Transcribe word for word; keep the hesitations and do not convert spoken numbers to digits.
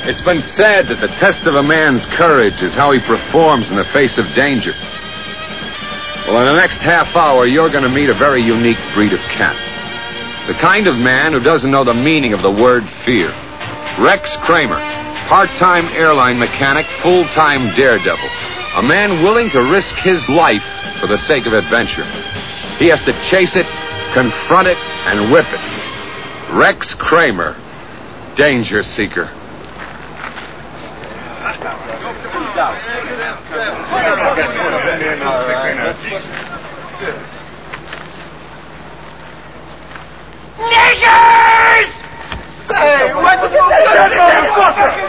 It's been said that the test of a man's courage is how he performs in the face of danger. Well, in the next half hour, you're going to meet a very unique breed of cat. The kind of man who doesn't know the meaning of the word fear. Rex Kramer, part-time airline mechanic, full-time daredevil. A man willing to risk his life for the sake of adventure. He has to chase it, confront it, and whip it. Rex Kramer, Danger Seeker. Niggers! Hey, what the fuck?